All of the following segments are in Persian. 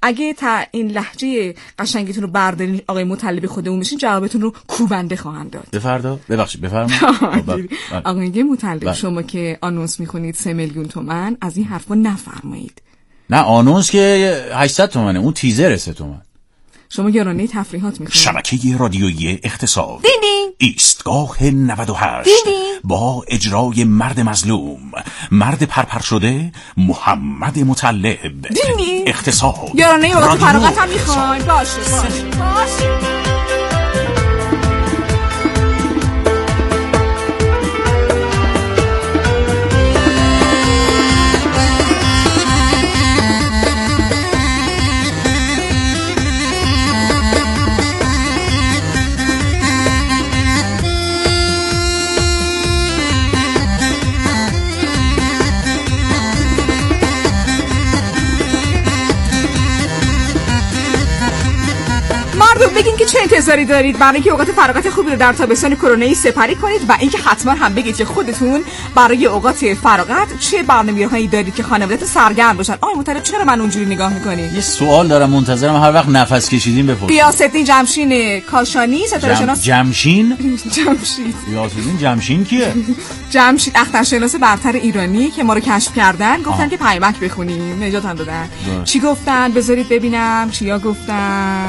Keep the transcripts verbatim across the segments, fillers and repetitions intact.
اگه تا این لهجه قشنگیتون رو بردارین آقای مطلب خودمون میشین جوابتون رو کوبنده خواهم داد. بفردا ببخشید بفرمایید. آقای مطلب شما که آنونس میخونید سه میلیون تومان از این حرفا نفرمایید. نه آنونس که هشتصد تومنه، اون تیزر سه تومن. شما گرانه تفریحات میخونید. شبکه رادیویی اقتصاد دین دین. ایستگاه نود و هشت دین دین. با اجرای مرد مظلوم، مرد پرپر شده، محمد مطلب. دین دین. اقتصاد گرانه اوقات فراغت هم میخواین. باشه باشه باشه. بگین که چه انتظاری دارید برای اینکه اوقات فراغت خوبی رو در تابستان کرونایی سپری کنید و اینکه حتما هم بگید که خودتون برای اوقات فراغت چه برنامه‌هایی دارید که خانواده‌تون سرگرم باشن. آقای مطلب چرا من اونجوری نگاه می‌کنید؟ یه سوال دارم منتظرم هر وقت نفس کشیدین بپرسید. غیاث‌الدین جمشین کاشانی ستاره شناس. جمشین؟ جمشید. غیاث‌الدین جمشین کیه؟ جمشید اخترشناس برتر ایرانی که ما رو کشف کردن، گفتن آه. که پیامک بخونیم، نجات هم دادن. چی گفتن؟ بذارید ببینم چیا گفتن.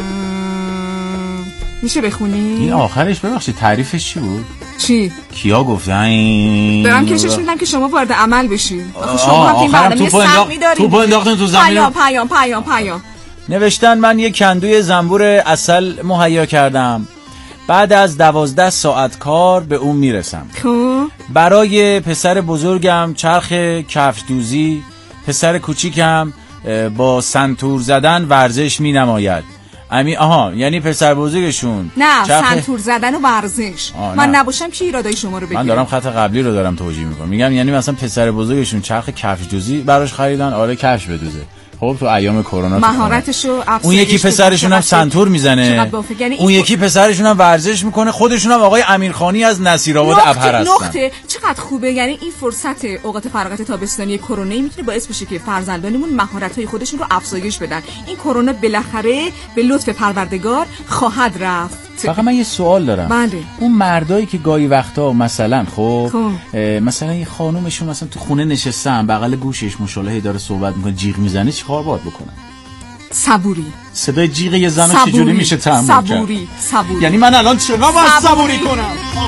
میشه بخونی؟ این آخرش ببخشید تعریفش چی بود؟ چی؟ کیا گفتن؟ دارم کشش میدم که شما وارد عمل بشین. آخه شما هم این برنامه سخت می‌دارید. توپ انداختن تو زمین. پیام پیام پیام پیام. نوشتن من یک کندوی زنبور عسل مهیا کردم. بعد از دوازده ساعت کار به اون میرسم. خب برای پسر بزرگم چرخ کفش دوزی، پسر کوچیکم با سنتور زدن ورزش مینماید. امی آها یعنی پسر بزرگشون نه چرخ... سنتور زدن و ورزش. من نه. نباشم که ایرادای شما رو بگیرم. من دارم خط قبلی رو دارم توجیه میکنم. میگم یعنی مثلا پسر بزرگشون چرخ کفش دوزی براش خریدن، آره کفش بدوزه. خب تو ایام کرونا مهارتشو افزایش. اون یکی پسرشون هم سنتور میزنه، یعنی اون یکی پسرشون هم ورزش میکنه، خودشون هم آقای امیرخانی از نصیرآباد ابهر هستن. نقطه چقدر خوبه. یعنی این فرصت اوقات فراغت تابستانی کرونایی میتونه باعث بشه که فرزندانمون مهارت‌های خودشون رو افزایش بدن. این کرونا بالاخره به لطف پروردگار خواهد رفت. فقط من یه سوال دارم. بله. اون مردایی که گاهی وقتا مثلا خب, خب. مثلا یه خانومشون مثلا تو خونه نشستن بغل گوشش مشالهه داره صحبت میکنه، جیغ میزنه، چیکار باید بکنن؟ صبوری. صدای جیغ یه زن رو چجوری میشه تحمل کرد؟ صبوری صبوری. یعنی من الان چقدر باید صبوری کنم؟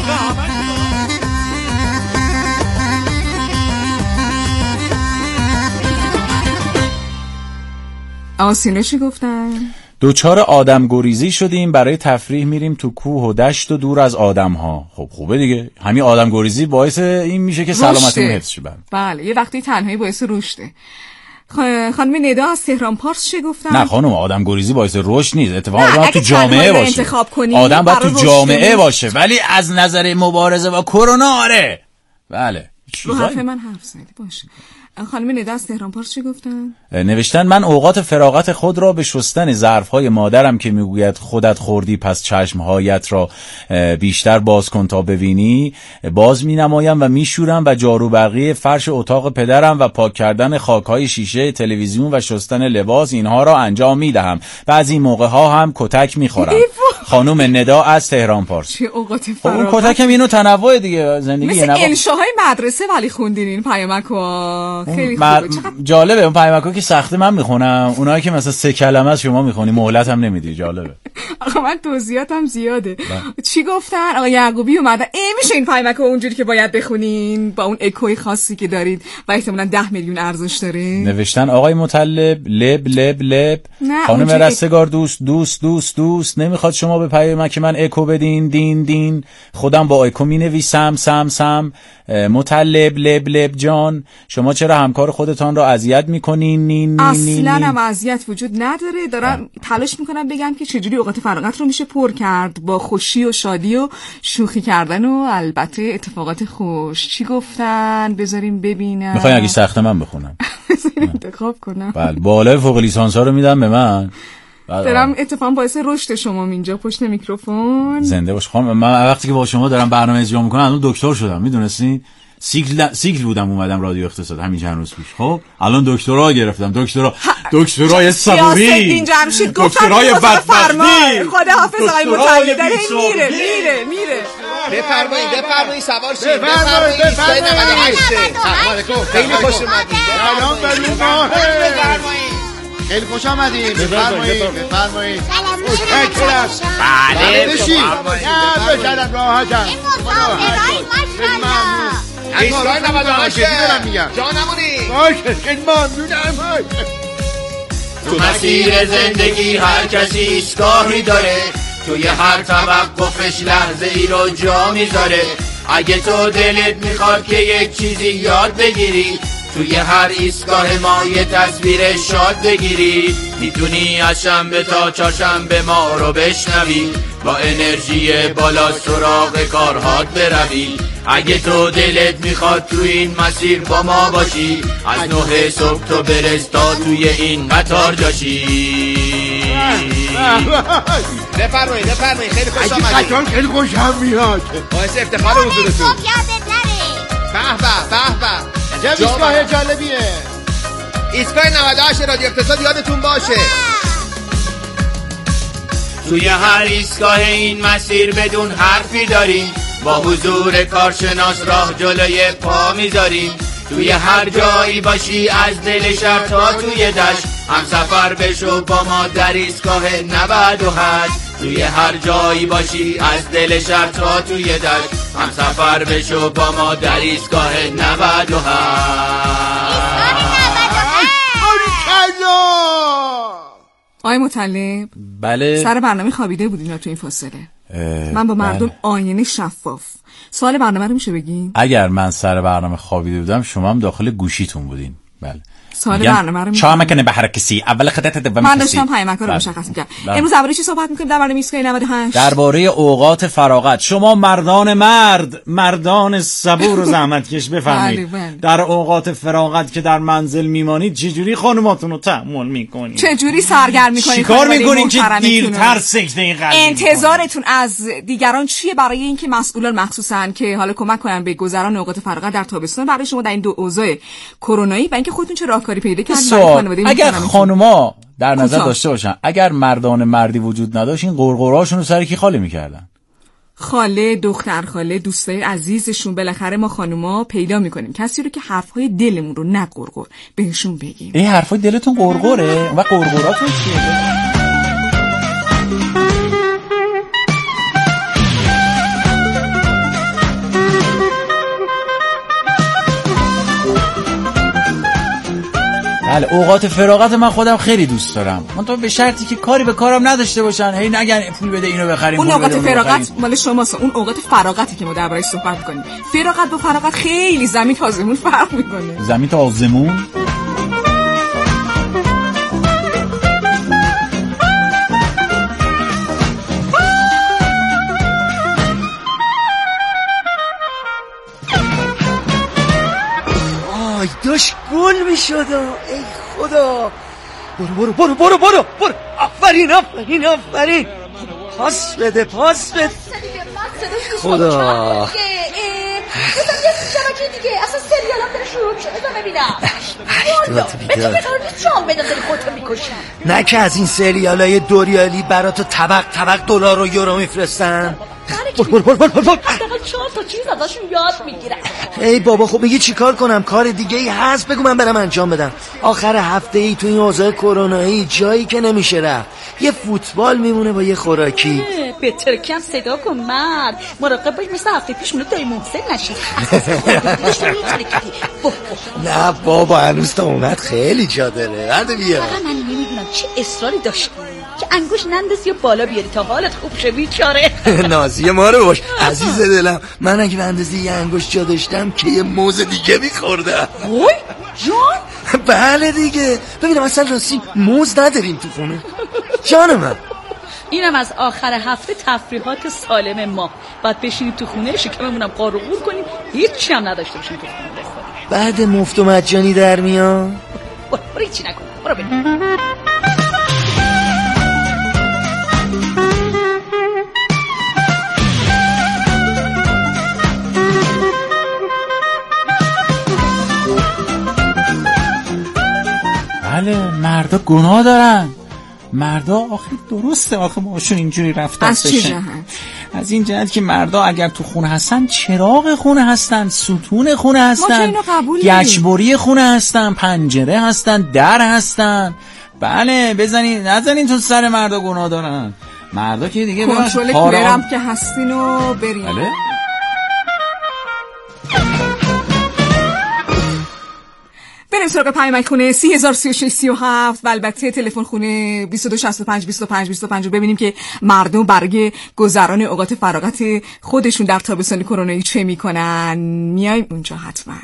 آسینه چی گفتن؟ دوچار آدم گریزی شدیم، برای تفریح میریم تو کوه و دشت و دور از آدم ها. خب خوبه دیگه، همین آدم گریزی باعث این میشه که سلامتیمون حفظ شه. بله یه وقتی تنهایی باعث رشده. خانم ندا از تهران پارس چه گفتن؟ نه خانم آدم گریزی باعث رشد نیست، اتفاقا آدم تو جامعه باشه. آدم باید تو جامعه باشه، ولی از نظر مبارزه با کرونا آره. بله رو حرف من حرف زدی باشه. خانم ندا از تهران پارس چه گفتن؟ نوشتن من اوقات فراغت خود را به شستن ظرف‌های مادرم که میگوید خودت خوردی پس چشم‌هایت را بیشتر باز کن تا ببینی باز مینمایم و میشورم و جارو برقی فرش اتاق پدرم و پاک کردن خاک‌های شیشه تلویزیون و شستن لباس اینها را انجام میدهم. بعضی موقع‌ها هم کتک میخورم. خانم ندا از تهران پارس. چه اوقات فراغت؟ اون کتک هم اینو تنوع دیگه زندگی مثل انشاهای مدرسه ولی خوندین این پیامکو. خیلی خوبه. چقدر جالبه اون پیامکو که سخته من میخونم، اونایی که مثلا سه کلمه از شما میخونی مهلت هم نمیدی. جالبه. آقا من توضیحاتم زیاده. با. چی گفتن؟ آقا یعقوبی اومدن ای میشه این پیامکو اونجوری که باید بخونین با اون اکوی خاصی که دارید و احتمالاً ده میلیون ارزش داره. نوشتن آقای مطلب لب لب لب خانم رستگار دوست دوست دوست دوست نمیخواد شما به پیامک من اکو بدین دین دین، خودم با اکو مینویسم سم سم. مطلب لب لب جان شما چرا همکار خودتان را اذیت میکنین؟ نین نین اصلا هم اذیت وجود نداره. دارم تلاش میکنم بگم که چجوری اوقات فراغت رو میشه پر کرد با خوشی و شادی و شوخی کردن و البته اتفاقات خوش. چی گفتن؟ بذاریم ببینم. میخواین اگه سخته من بخونم؟ بذاریم انتخاب کنم. بله بالای فوق لیسانس ها رو میدم به من. دارم اتفاقا باعث رشد شما اینجا پشت میکروفون. زنده باش خانم. من وقتی که با شما دارم برنامه اجرا میکنم الان دکتر شدم میدونستین؟ سیکل سیکل بودم اومدم رادیو اقتصاد همین چند روز پیش. خب الان دکترا گرفتم، دکترا دکترای صبوری، این جمشید گفتم دکترای بدبختی. خدا حافظ آقای مطلب داره میره میره میره. بفرمایید بفرمایید سوار شید. بفرمایید بفرمایید خیلی خوش اومدید. سلام بفرمایید. خیلی خوش آمدید. بفرمایید بفرمایید. متشکرم. بله بشین. بشینم راحتم. این مسافرای ماشاءالله. ایستگاه نود و هشت دارم میگم. جا نمونید. باشه خیلی ممنونم. تو مسیر زندگی هر کسی ایستگاهی داره، توی هر توقفش لحظه ای رو جا میذاره. اگه تو دلت میخواد که یک چیزی یاد بگیری، توی هر ایستگاه ما یه تصویر شاد بگیری. میتونی از شنبه تا چهارشنبه ما رو بشنوی، با انرژی بالا سراغ کارهات بروی. اگه تو دلت میخواد تو این مسیر با ما باشی، از نه صبح تو برس تا توی این قطار جاشی. بفرمایید بفرمایید خیلی خوش اگه آمدید. قطار خیلی خوشم میاد. باعث افتخار حضورتون. صبح یادت نره. به به به به. چه ایستگاه جالبیه. ایستگاه نود و هشت رادیو اقتصاد یادتون باشه. توی هر ایستگاه این مسیر بدون حرفی داریم، با حضور کارشناس راه جلوی پا میذاریم. توی هر جایی باشی از دل شهر تا توی دشت، هم سفر بشو با ما در ایستگاه نود و هشت. توی هر جایی باشی از دل شهر تا توی دشت، هم سفر بشو با ما در ایستگاه نود و هشت. آقای مطلب بله سر برنامه خوابیده بودین یا تو این فاصله؟ من با مردم بله. آینه شفاف. سوال برنامه رو میشه بگین؟ اگر من سر برنامه خوابیده بودم شما هم داخل گوشیتون بودین. بله سوال برنامه رو چهار مکنه به هر کسی اول خطت دوم من کسی. داشتم پیامک رو بله. مشخص می‌کردم. بله. امروز درباره چی صحبت می‌کنیم در برنامه ایستگاه نود و هشت؟ درباره اوقات فراغت. شما مردان مرد، مردان صبور و زحمتکش بفرمایید. بله، بله. در اوقات فراغت که در منزل میمانید چجوری خانوماتون رو تحمل میکنید؟ چجوری سرگرم می‌کنید؟ چیکار میکنید که دیرتر سکته قلبی انتظارتون از دیگران چیه برای اینکه مسئولان مخصوصاً که حالا کمک کنن به گذران اوقات فراغت در تابستون برای شما در این دو اوضاع کرونایی و اینکه خودتون چه راهکاری پیدا کردید؟ اگر خانوما در نظر داشته باشن اگر مردان مردی وجود نداشت این قرقراشون رو سر کی خالی میکردن؟ خاله، دختر خاله، دوستای عزیزشون. بالاخره ما خانوما پیدا میکنیم کسی رو که حرفهای دلمون رو نه قرقر بهشون بگیم. این حرفای دلتون قرقره و قرقراتون چیه؟ بله اوقات فراغت من خودم خیلی دوست دارم، من تو به شرطی که کاری به کارم نداشته باشن، هی نگن پول بده اینو بخریم. اون اوقات فراغت بخریم. مال شماست. اون اوقات فراغتی که ما درباره‌اش صحبت می‌کنیم، فراغت با فراغت خیلی زمین تا آسمون فرق می‌کنه. زمین تا آسمون؟ آی داشت گل میشد. ای خدا. برو برو برو برو برو برو. آفرین آفرین آفرین. پاس بده پاس بده. خدا. شبکه دیگه اصلا سریالم داره شروع شده. بذار ببینم. والا به تو بقرار نیست جام بده خیلی خودتو میکشم. نه که از این سریالای دوریالی براتو طبق طبق دلار و یورو میفرستن. برو برو برو برو برو. حداقل چهار تا چیز ازشون یاد میگیرم. ای بابا خب میگی چیکار کنم؟ کار دیگه ای هست بگو من برم انجام بدم. آخر هفته ای تو این اوضاع کرونایی جایی که نمیشه رفت. یه فوتبال میمونه با یه خوراکی. به ترکم صدا کن مرد. مراقب باش مثل هفته پیش مونه دایی محسن نشید. نه بابا هنوز تا اومد خیلی جا داره. بعد بیا. فقط من نمیدونم چه اصراری داشتی که انگوش نندازی و بالا بیاری تا حالت خوب شه بیچاره. نازی ما رو باش عزیز دلم. من اگه به اندازه یه انگوش جا داشتم که یه موز دیگه میخوردم. اوی جان؟ بله دیگه. ببینم اصلا راستی موز نداریم تو خونه. جان من اینم از آخر هفته تفریحات سالم ما. بعد بشینیم تو خونه شکممونم قارقور کنیم هیچی هم نداشته باشیم تو خونه بخوریم. بعد مفت و مجانی در میاد. برو برو هیچی نکن. برو بریم. مردا گناه دارن. مردا آخه درسته آخه باشون اینجوری رفتار بشن. از چه جهت؟ از این جهت که مردا اگر تو خونه هستن چراغ خونه هستن، ستون خونه هستن، گچبری خونه هستن، پنجره هستن، در هستن. بله بزنین نزنین تو سر مردا گناه دارن. مردا که دیگه کنترل کولرم که هستین و بریم. بله بریم سراغ پیامک خونه سی هزار سی و شش سی و هفت و البته تلفن خونه بیست و دو شصت و پنج بیست و پنج بیست و پنج رو ببینیم که مردم برای گذران اوقات فراغت خودشون در تابستان کرونایی چه میکنن. میایم اونجا حتما.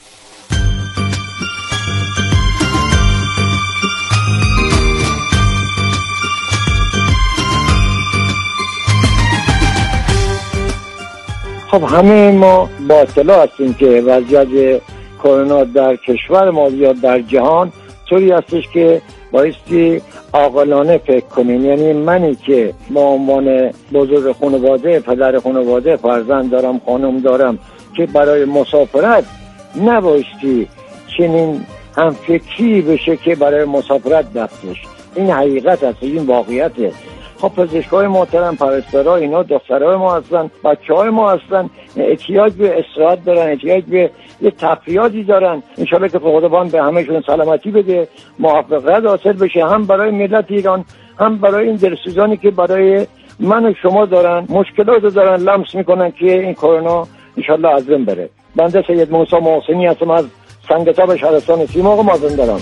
خب همه ما با اطلاع هستیم که وضعیت کرونا در کشور ما یا در جهان طوری هستش که بایستی عاقلانه فکر کنیم. یعنی منی که با عنوان بزرگ خانواده، پدر خانواده، فرزند دارم، خانم دارم که برای مسافرت نبایستی چنین هم فکری بشه که برای مسافرت دستش. این حقیقت هست، این واقعیته. خب پزشکای محترم، پرستارا، اینا دخترای ما هستن، بچهای ما هستن، احتیاج به استراحت دارن، احتیاج به یه تفریحاتی دارن. انشالله که خداوند به همهشون سلامتی بده، موفقیت حاصل بشه، هم برای ملت ایران، هم برای این دلسوزانی که برای من و شما دارن مشکلات دارن لمس میکنن که این کرونا انشالله از بین بره. بنده سید موسی محسنی هستم از سنگتاب شهرستان سیمرغ مازندران.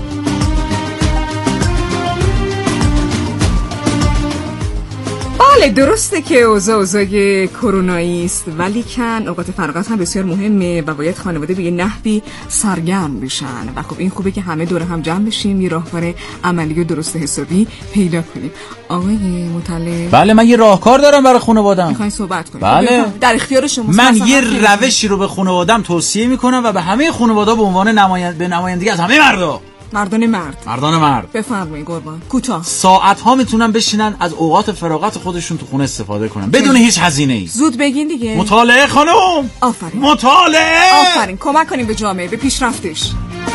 بله درسته که اوضاع اوضاع کرونایی است، ولی کن اوقات فراغت هم بسیار مهمه و باید خانواده به یه نحوی سرگرم بشن و خب این خوبه که همه دور هم جمع بشیم، یه راهکار عملی و درست حسابی پیدا کنیم. آقای مطلب بله من یه راهکار دارم برای خانواده‌ام. میخواین صحبت کنیم؟ بله در اختیار شما. من یه روشی رو به خانواده‌ام توصیه میکنم و به همه خانواده به عنوان نماینده به نمایندگی از همه مردا مردان مرد مردان مرد بفرمایید قربان. کوتاه ساعت ها میتونن بشینن از اوقات فراغت خودشون تو خونه استفاده کنن بدون هیچ هزینه‌ای. زود بگین دیگه. مطالعه خانم. آفرین. مطالعه. آفرین. کمک کنیم به جامعه، به پیشرفتش.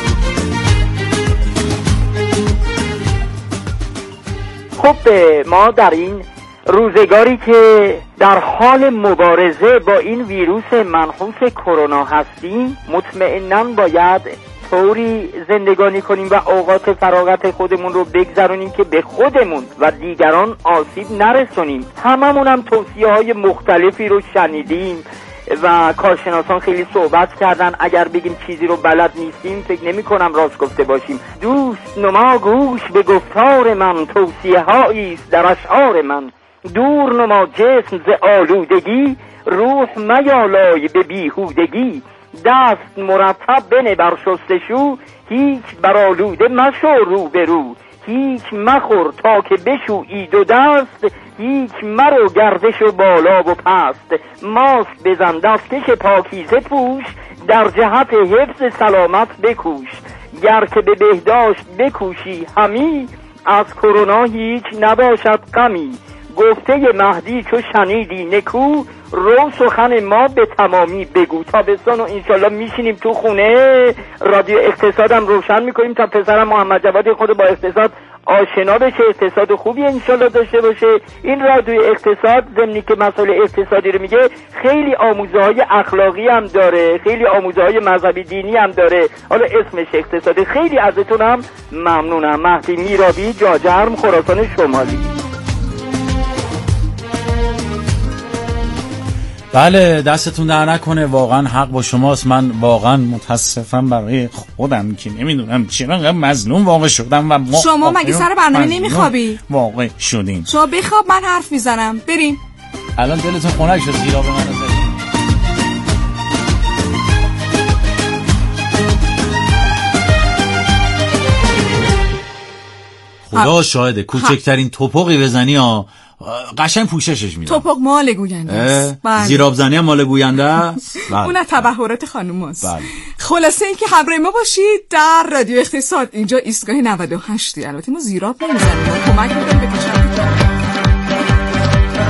خب ما در این روزگاری که در حال مبارزه با این ویروس منحوس کرونا هستیم مطمئناً باید طوری زندگانی کنیم و اوقات فراغت خودمون رو بگذرونیم که به خودمون و دیگران آسیب نرسونیم. هممون هم توصیه های مختلفی رو شنیدیم و کارشناسان خیلی صحبت کردن. اگر بگیم چیزی رو بلد نیستیم فکر نمی کنم راست گفته باشیم. دوست نما گوش به گفتار من، توصیه هاییست در اشعار من. دور نما جسم ز آلودگی، روح میالای به بیهودگی. دست مرتب بنه بر شستشو، هیچ بر آلوده مشو رو به رو. هیچ مخور تا که بشویی دو دست، هیچ مرو گردش و بالا و پست. ماسک بزن دستکش پاکیزه پوش، در جهت حفظ سلامت بکوش. گر که به بهداشت بکوشی همی، از کرونا هیچ نباشد غمی. گفته مهدی چو شنیدی نکو، رو سخن ما به تمامی بگو. تابستان و انشالله میشینیم تو خونه، رادیو اقتصادم روشن میکنیم تا پسرم محمد جوادی خود با اقتصاد آشنا بشه، اقتصاد خوبی انشالله داشته باشه. این رادیو اقتصاد ضمنی که مسائل اقتصادی رو میگه خیلی آموزه های اخلاقی هم داره، خیلی آموزه های مذهبی دینی هم داره. حالا اسمش اقتصادی. خیلی ازتونم ممنونم. مهدی میرابی، جاجرم، خراسان شمالی. بله دستتون در نکنه، واقعا حق با شماست. من واقعا متاسفم برای خودم که نمیدونم چرا انقدر مظلوم واقع شدم و ما شما مگه سر برنامه نمیخوابی؟ واقع شدیم. شما بخواب من حرف میزنم. بریم. الان دلتون خنک شد زیرا به من زدید. خدا شاهده کوچکترین توپقی بزنی ها قشنگ پوششش میدم. توپق مال گوینده است. زیراب زنی هم مال گوینده است. اون تبحرات خانم است. خلاصه این که همراه ما باشید در رادیو اقتصاد. اینجا ایستگاه نود و هشت. البته ما زیراب نمیزنیم، ما کمک میکنیم به کشور.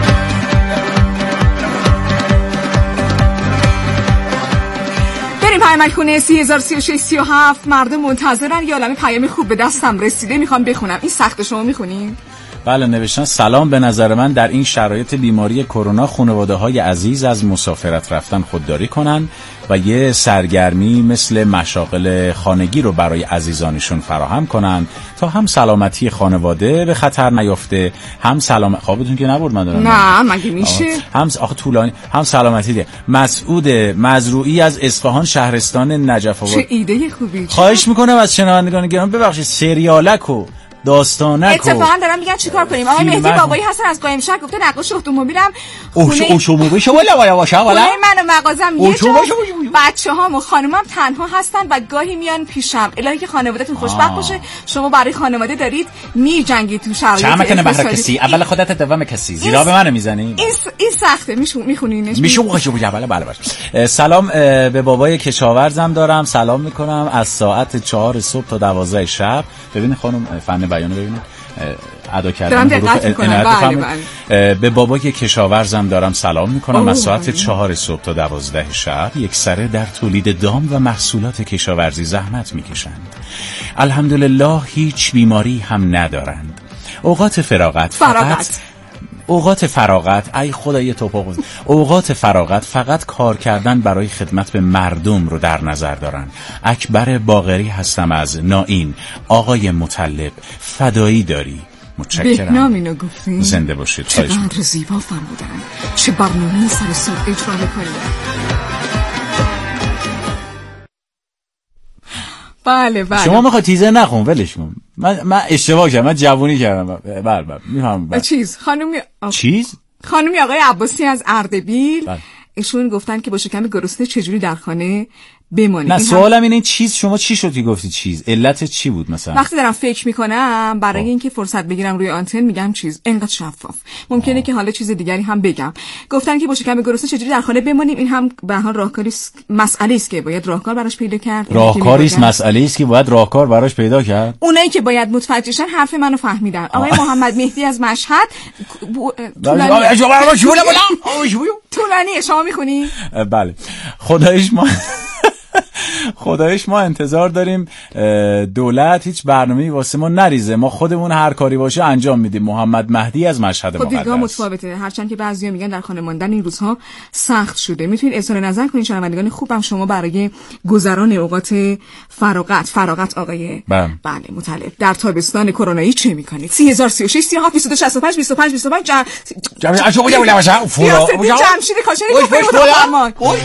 بریم پیامک خونه سی هزار و سی و شش سی و هفت مردم منتظرن. یه عالمه پیام خوب به دستم رسیده، میخوام بخونم. این سخت، شما میخونین؟ بله، نوشتن سلام، به نظر من در این شرایط بیماری کرونا خانواده‌های عزیز از مسافرت رفتن خودداری کنن و یه سرگرمی مثل مشاغل خانگی رو برای عزیزانشون فراهم کنن تا هم سلامتی خانواده به خطر نیفته، هم سلام خوابتون که نبرد من دارم. نه مگه میشه؟ هم آخه طولانی، هم سلامتی ده. مسعود مزروعی از اصفهان شهرستان نجف آباد. چه ایده خوبی. خواهش میکنم از شنوندگان گرامی ببخشید سریالکو داستانک اتفاقا دارم میگن چیکار کنیم. آقای مهدی بابایی هستن از قایم شهر، گفته نقاش اتومبیلم خونه اتومبیل شو ولا ولا باشه ولا من و مغازم یه جا، بچه‌هام و خانومم تنها هستن و گاهی میان پیشم. الهی که خانواده‌تون خوشبخت باشه. شما برای خانواده دارید میجنگید تو شرایط چه مکنه بهر کسی اول خودت دوم کسی زیرا به من میزنی. این این سخته، میخونینش میشو خوشو بله بله بله. سلام به بابای کشاورزم دارم، سلام میکنم از ساعت چهار صبح تا دوازده شب. ببین خانم فن بیانو ببینید ادا کردن حروف عنایت. به بابای کشاورزم دارم سلام میکنم از ساعت چهار صبح تا دوازده شب یک سره در تولید دام و محصولات کشاورزی زحمت میکشند. الحمدلله هیچ بیماری هم ندارند. اوقات فراغت فقط اوقات فراغت ای خدای توپا اوقات فراغت فقط کار کردن برای خدمت به مردم رو در نظر دارن. اکبر باقری هستم از نائین. آقای مطلب فدایی داری. متشکرم. بهنام اینو گفتین. زنده باشید. چقدر زیبا فرمودن. چه برنامه‌ای سر صبح اجرا کنید. بله بله. شما میخواد تیزر نخون ولش کن. من من اشتباه کردم، من جوونی کردم. بله بله میفهمم. چیز خانمی آ... چیز خانمی آقای عباسی از اردبیل. بله. ایشون گفتن که با شکم گرسنه چجوری در خانه بمونید. نه سوالم اینه چیز شما چی شد که گفتی چیز؟ علت چی بود مثلا؟ وقتی دارم فکر میکنم برای آه. اینکه فرصت بگیرم روی آنتن میگم چیز، انقدر شفاف. ممکنه آه. که حالا چیز دیگری هم بگم. گفتن که با شکم گرسنه چجوری در خانه بمونیم، این هم به حال راهکاری مسئله است که باید راهکار براش پیدا کرد. راهکاری است مسئله است که باید راهکار براش پیدا کرد. اونایی که باید متوجه شن حرف منو فهمیدن. آقای محمد مهدی از مشهد طولانی طولانی شما میخونی؟ بله. خدایش ما خدایش ما انتظار داریم دولت هیچ برنامه‌ای واسه ما نریزه، ما خودمون هر کاری باشه انجام میدیم. محمد مهدی از مشهد مقدس. دیدگاه متفاوته، هرچند که بعضیا میگن در خانه ماندن این روزها سخت شده. میتونید اظهار نظر کنید شنوندگان خوبم شما برای گذران اوقات فراغت فراغت آقای بله, بله مطلب در تابستان کرونایی چه میکنید؟ سی هزار و سی و شش سی و هفت بیست و دو شصت و پنج بیست و پنج بیست و پنج جمع جمع اشو بگم بگم باشم فورا جمشید کاشانی تو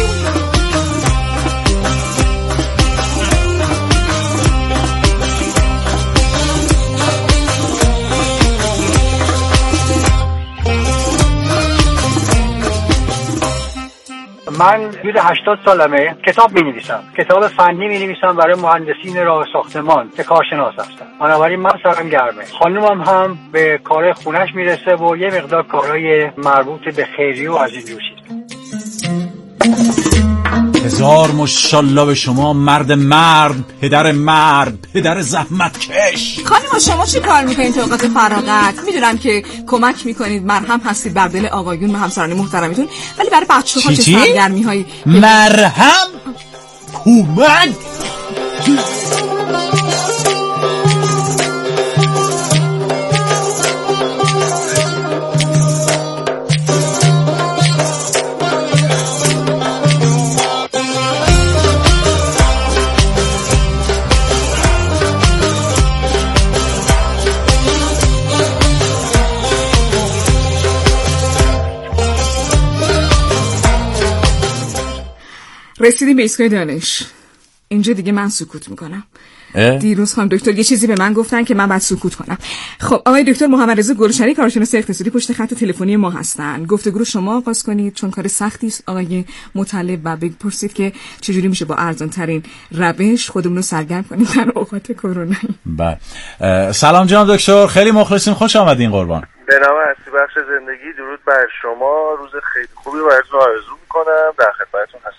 من حدود هشتاد سالمه کتاب می‌نویسم، کتاب فنی می‌نویسم برای مهندسین راه ساختمان که کارشناس هستن. بنابراین من سرم گرمه. خانومم هم به کار خونش میرسه و یه مقدار کارهای مربوط به خیریه و از این جور چیزا. هزار ماشاءالله به شما مرد مرد، پدر مرد، پدر زحمت کش. خانم شما چی کار میکنید تو اوقات فراغت؟ میدونم که کمک میکنید، مرهم هستید بر دل آقایون و همسران محترمتون، ولی برای بچه‌ها چه سرگرمی‌هایی؟ مرهم کمک رسیدیم به ایستگاه دانش. اینجا دیگه من سکوت میکنم. دیروز خانم دکتر یه چیزی به من گفتن که من باید سکوت کنم. خب آقای دکتر محمد رضا گلشنی کارشناس اقتصادی پشت خط تلفنی ما هستن. گفتگو رو شما آغاز کنید چون کار سختی است آقای مطلب و بپرسید که چجوری میشه با ارزان ترین روش خودمون رو سرگرم کنیم در اوقات کرونا. بله. سلام جناب دکتر، خیلی مخلصیم، خوش آمدین قربان. به نام هستی بخش زندگی درود بر شما، روز خیلی خوبی براتون آرزو میکنم، در خدمتتون هستم.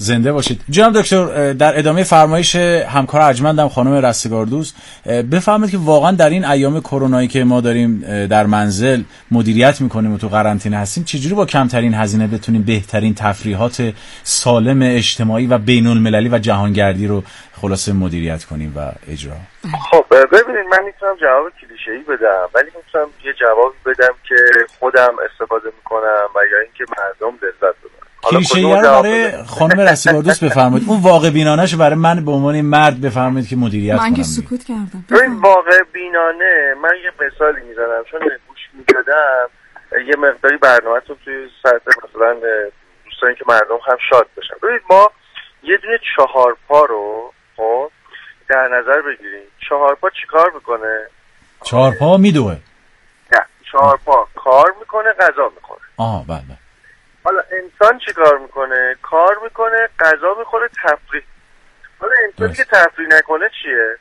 زنده باشید. جناب دکتر، در ادامه فرمایش همکار ارجمندم خانم رستگاردوست، بفرمایید که واقعا در این ایام کرونایی که ما داریم در منزل مدیریت میکنیم و تو قرنطینه هستیم، چجوری با کمترین هزینه بتونیم بهترین تفریحات سالم اجتماعی و بین المللی و جهانگردی رو خلاصه مدیریت کنیم و اجرا؟ خب ببینید، من میتونم جواب کلیشه‌ای بدم، ولی میتونم یه جوابی بدم که خودم استفاده میکنم و یا اینکه مردم لذت ببرن. کلیشه‌ای رو برای خانم رستگاردوست بفرمایید، اون واقع بینانه‌شو برای من به عنوان مرد بفرمایید که مدیریت کنم. من که سکوت کردم. این واقع بینانه، من یه مثالی میزنم چون گوش میدادم یه مقداری برنامه‌تون توی سطح مثلا دوستان که مردم هم شاد بشن. ببینید، ما یه دونه چهار پا رو خب در نظر بگیریم. چهار پا چیکار میکنه؟ چهار پا میدوه. نه، چهار پا کار میکنه، غذا میخوره. آها بله. حالا انسان چیکار میکنه؟ کار میکنه، غذا میخوره، تفریح. حالا انسانی که تفریح نکنه چیه؟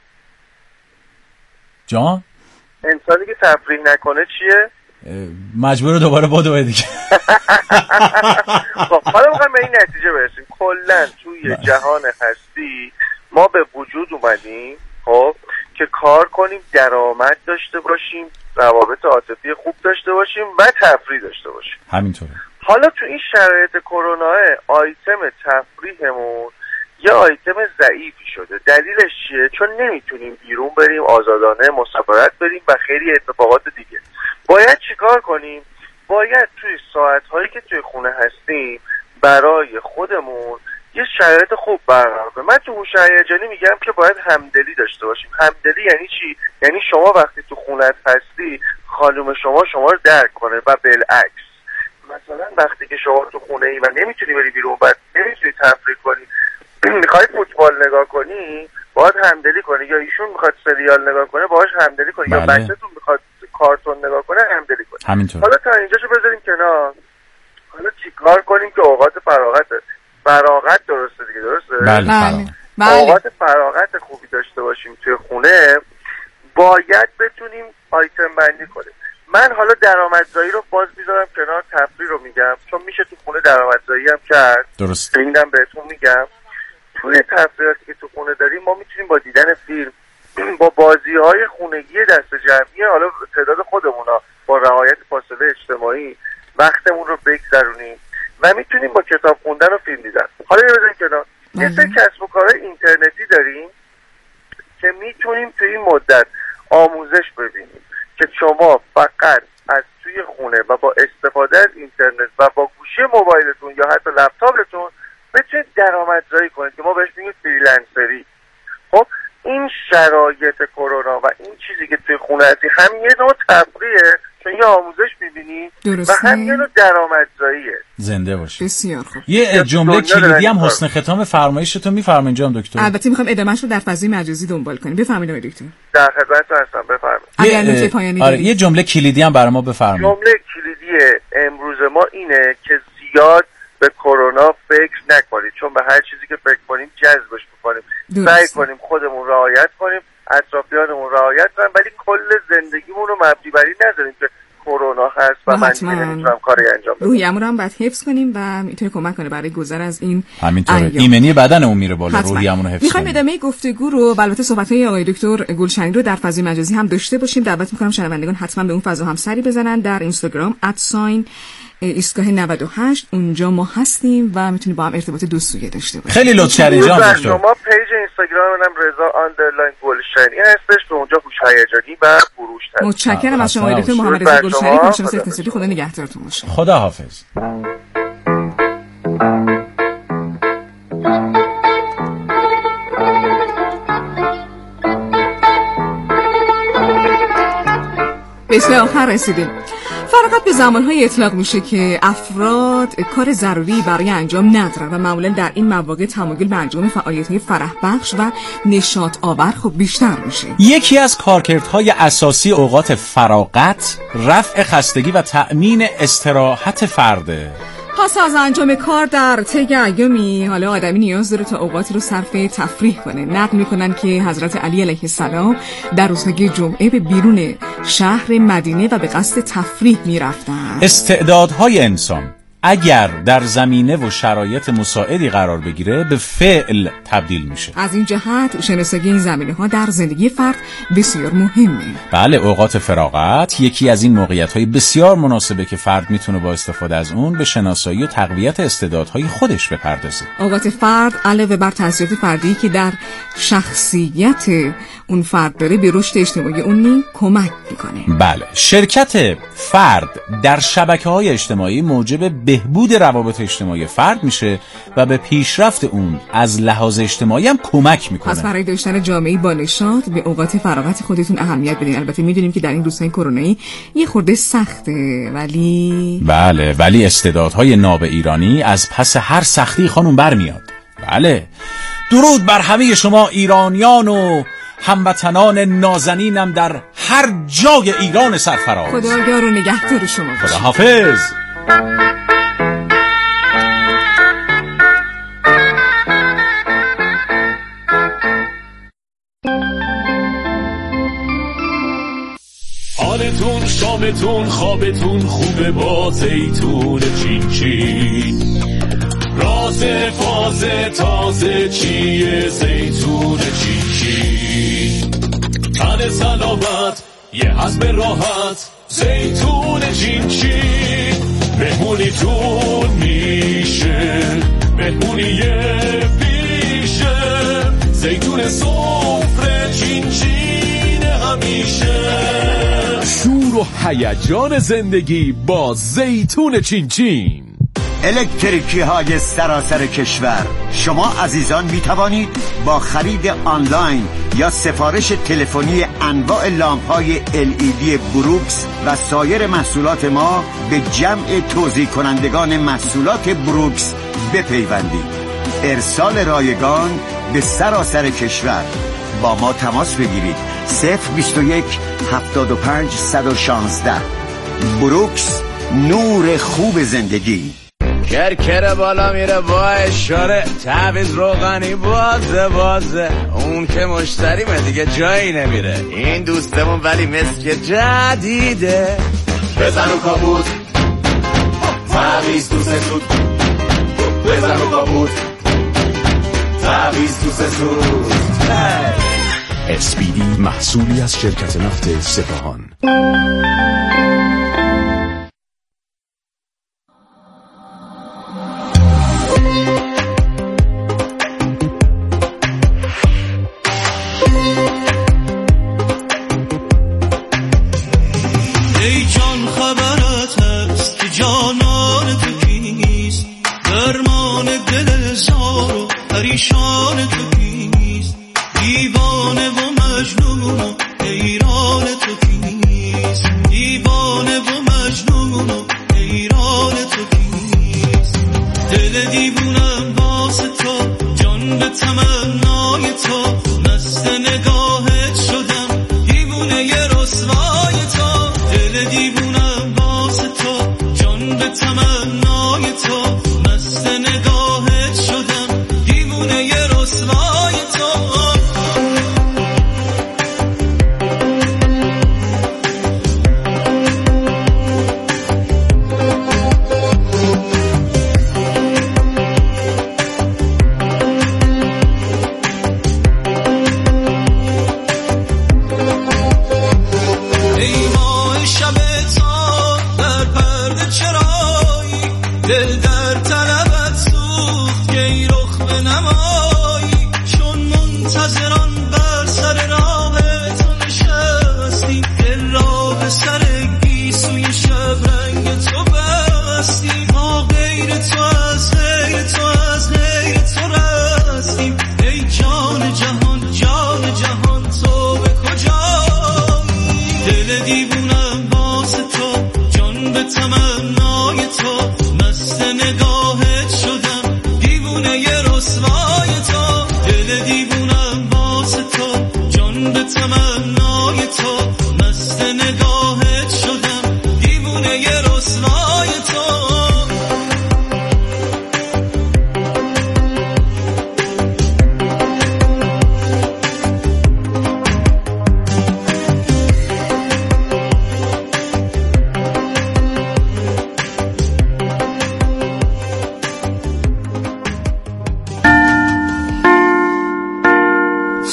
جان؟ انسانی که تفریح نکنه چیه؟ مجبور دوباره بدوه دیگه. خب حالا میخوایم به این نتیجه برسیم کلا توی جهان هستی ما به وجود اومدیم خب که کار کنیم، درآمد داشته باشیم، روابط عاطفی خوب داشته باشیم و تفریح داشته باشیم. همینطوره. حالا تو این شرایط کرونا آیتم تفریحمون یه آیتم ضعیفی شده. دلیلش چیه؟ چون نمیتونیم بیرون بریم، آزادانه مسافرت بریم و خیلی اتفاقات دیگه. باید چیکار کنیم؟ باید توی ساعت‌هایی که توی خونه هستیم برای خودمون یه شرایط خوب برقرار کنیم. من تو هوش هیجانی میگم که باید همدلی داشته باشیم. همدلی یعنی چی؟ یعنی شما وقتی تو خونت هستی خانم شما شما رو درک کنه و بالعکس. مثلا وقتی که شما تو خونه ای و نمیتونی بری بیرون و نمیتونی تفریح کنی، میخوای فوتبال نگاه کنی باید همدلی کنی، یا ایشون میخواد سریال نگاه کنه باهاش همدلی کنی، بله. یا بچه‌تون میخواد کارتون نگاه کنه همدلی کنی. همینطور. حالا تا اینجاشو بذاریم کنار. حالا چیکار کنیم که اوقات فراغت فراغت درسته دیگه، درسته؟ بله فراغت. بله. اوقات فراغت خوبی داشته باشیم توی خونه. باید بتونیم آیتم بندی کنیم. من حالا درآمدزایی رو باز میذارم کنار، تفریح رو میگم چون میشه تو خونه درآمدزایی هم کرد. درست. اینم بهتون میگم. توی تفریحاتی که تو خونه داریم ما میتونیم با دیدن فیلم، با بازی‌های خونگی دست جمعی، حالا تعداد خودمونا با رعایت فاصله اجتماعی وقتمون رو بگذرونیم و میتونیم با کتاب خوندن و فیلم دیدن. حالا یه بزنیم کنار. یه سری کسب و کارهای اینترنتی داریم که میتونیم توی این مدت آموزش ببینیم که شما فقط از توی خونه و با استفاده از اینترنت و با گوشی موبایلتون یا حتی لپتاپتون بتونید درآمدزایی کنید که ما بهش میگیم فریلنسری. خب این شرایط کرونا و این چیزی که توی خونه هستی هم یه نوع تفریحه چون یه آموزش می‌بینی و هم یه نوع درآمدزاییه. زنده باشی. بسیار خوب. یه جمله کلیدی هم حسن ختام فرمایشتون می‌فرمایید جناب دکتر. البته می‌خوام ادامه‌اش رو در فضای مجازی دنبال کنیم. بفرمایید آقای دکتر. در خدمتتون هستم، بفرمایید. اگر نکته پایانی آره یه جمله کلیدی هم برای ما بفرمایید. جمله کلیدی امروز ما اینه که زیاد به کرونا فکر نکنید، چون به هر چیزی که فکر کنیم جذبش می‌کنیم. سعی کنیم خودمون رعایت کنیم، اطرافیانمون رعایت کنن، ولی کل زندگیمون رو مبنی بر این نذاریم که کرونا هست و من نمیتونم کاری انجام بدم. روحیه‌مون رو هم باید حفظ کنیم و میتونه کمک کنه برای گذر از این همینطوره. ایمنی بدنمون میره بالا، روحیه‌مون رو حفظ کنیم. می‌خوایم ادامه گفتگو رو و البته صحبت‌های آقای دکتر گلشنی رو در فضای مجازی هم داشته باشیم. دعوت می‌کنم شنوندگان حتما به اون فضا هم سری بزنن. در اینستاگرام ات ایستگاه نود و هشت اونجا ما هستیم و میتونید با هم ارتباط دو سویه داشته باشیم. خیلی لطف کردین جناب دکتر. شما پیج اینستاگرام منم رضا آندرلاین گلشنی هستش، به اونجا هوش هیجانی و فروش هست. متشکرم از شما دکتر محمد رضا گلشنی، کارشناس اقتصادی. خدا نگهدارتون باشه. خدا حافظ. به آخر رسیدیم. فقط به زمانهای اطلاق میشه که افراد کار ضروری برای انجام ندارن و معمولا در این مواقع تمایل به انجام فعالیت‌های فرح بخش و نشاط آور خب بیشتر میشه. یکی از کارکردهای اساسی اوقات فراغت رفع خستگی و تأمین استراحت فرده. پس از انجام کار در طی ایامی حالا آدمی نیاز داره تا اوقاتی رو صرف تفریح کنه. نقل میکنن که حضرت علی علیه السلام در روزهای جمعه به بیرون شهر مدینه و به قصد تفریح میرفتن. استعدادهای انسان اگر در زمینه و شرایط مساعدی قرار بگیره به فعل تبدیل میشه. از این جهت شناسایی این زمینه ها در زندگی فرد بسیار مهمه. بله، اوقات فراغت یکی از این موقعیت های بسیار مناسبه که فرد میتونه با استفاده از اون به شناسایی و تقویت استعدادهای خودش بپردازه. اوقات فرد علاوه بر تاثیرات فردی که در شخصیت اون فرد داره به رشد اجتماعی اون نی کمک میکنه. بله، شرکت فرد در شبکه‌های اجتماعی موجب بهبود روابط اجتماعی فرد میشه و به پیشرفت اون از لحاظ اجتماعی هم کمک میکنه. پس برای داشتن جامعه‌ای با نشاط به اوقات فراغت خودتون اهمیت بدین. البته میدونیم که در این روزهای کرونایی یه خورده سخته، ولی بله ولی استعدادهای ناب ایرانی از پس هر سختی خانم برمیاد. بله، درود بر همه شما ایرانیان و هموطنان نازنینم در هر جای ایران سرفراز. خدا یار و نگهدار شما باشه. خدا حافظ. حالتون، شامتون، خوابتون خوبه با زیتون چین چین. راز فاز تازه چیه زیتون چین چین. تن سلامت یه حزم راحت زیتون چین چین. مهمونیتون میشه مهمونی پیشه. زیتون سفره چین چین همیشه. شور و هیجان زندگی با زیتون چین چین. الکتریکی های سراسر کشور، شما عزیزان می توانید با خرید آنلاین یا سفارش تلفنی انواع لامپ های ال ای دی بروکس و سایر محصولات ما به جمع توزیع کنندگان محصولات بروکس بپیوندید. ارسال رایگان به سراسر کشور. با ما تماس بگیرید. صفر بیست و یک هفتاد و پنج صد و شانزده. بروکس، نور خوب زندگی. کرکر بالا میره با اشاره. تعویض روغنی بازه بازه. اون که مشتریمه دیگه جایی نمیره. این دوستمون ولی مسک جدیده. بزن و کابوت تعویض تو سسود. بزن و کابوت تعویض تو سسود. اسپیدی محصولی از شرکت نفت سپاهان. ای جان خبرت هست که جانان تو کیست؟ درمان دل زار و پریشان تو کیست؟ دیوانه و مجنون و حیران تو کیست؟ دیوانه و مجنون و حیران تو کیست؟ دل دیوونم واسه تو، جان به تمنای تو، مست نگاهت شدم، دیوونه ی رسوای تو. دل دیوونم واسه تو، جان به تمنای تو، مست نگاهت شدم، دیوونه ی رسوای تو. دل در طلبت سوخت که ای رخ به نمایی، چون منتظران بر سر راه تو نشستی، دل را به سر گیسوی شب رنگ تو بستی. ما غیر تو از غیر تو از غیر تو رستیم، ای جان جهان جان جهان تو به کجایی؟ دل دیوونم واسه تو، جان به تمنای تو، مست نگاهت شدم، دیوونه ی رسوای تو. دل دیوونم واسه تو، جان به تمنای تو، مست نگاهت شدم، دیوونه ی رسوای تو.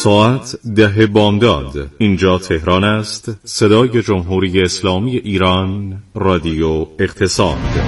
ساعت ده بامداد. اینجا تهران است. صدای جمهوری اسلامی ایران، رادیو اقتصاد.